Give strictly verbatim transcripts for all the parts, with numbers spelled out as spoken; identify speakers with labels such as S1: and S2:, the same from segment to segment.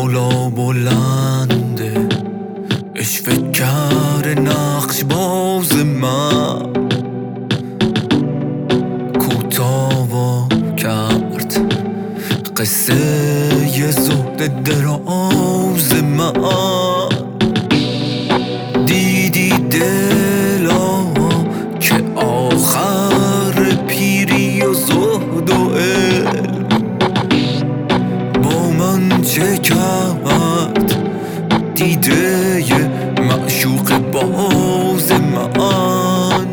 S1: بالا بلنده اشوه‌گر نقش باز من کوتاه کرد قصه ی زهد دراز من. دیدی دلا که آخر پیری و زهد و علم با من چه کرد؟ دیده ی معشوق باز من.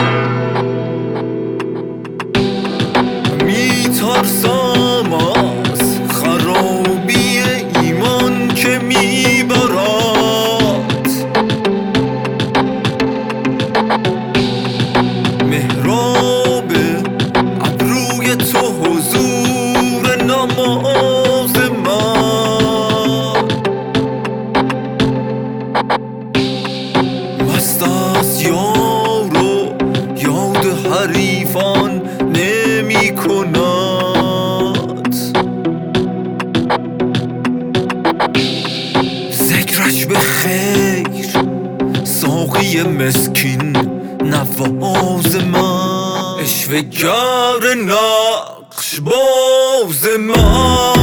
S1: میترسم از خرابی ایمان که میبرد محراب ابروی تو حضور نماز من. مست از یار و یاد حریفان نمی کند. ذکرش به خیر ساقی مسکین نواز من. اشوه‌گر نقش باز من.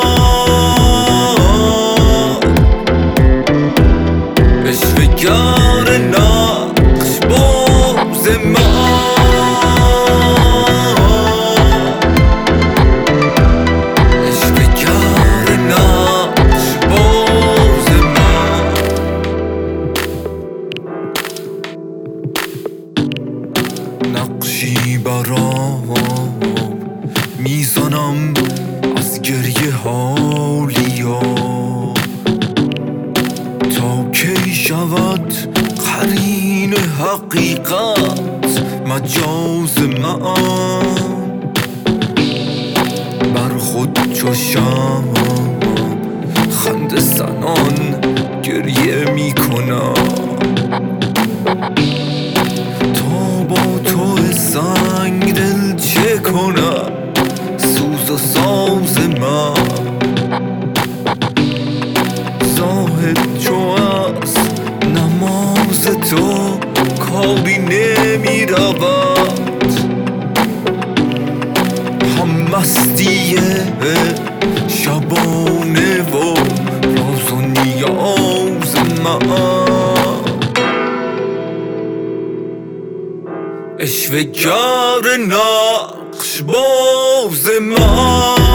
S1: اشوه‌گر نقش باز من. نقشی برام میزنم از گریه حالیا تا کی شود قرین حقیقت مجاز من. بر خود چو شمع خنده زنان گریه میکنم تا با تو سنگ دل چه کنم سوز و ساز من. زاهد چو از نماز تو کاری نمی رود. هم مستی شبانه و راز و نیاز من. اشوه‌گر نقش باز من.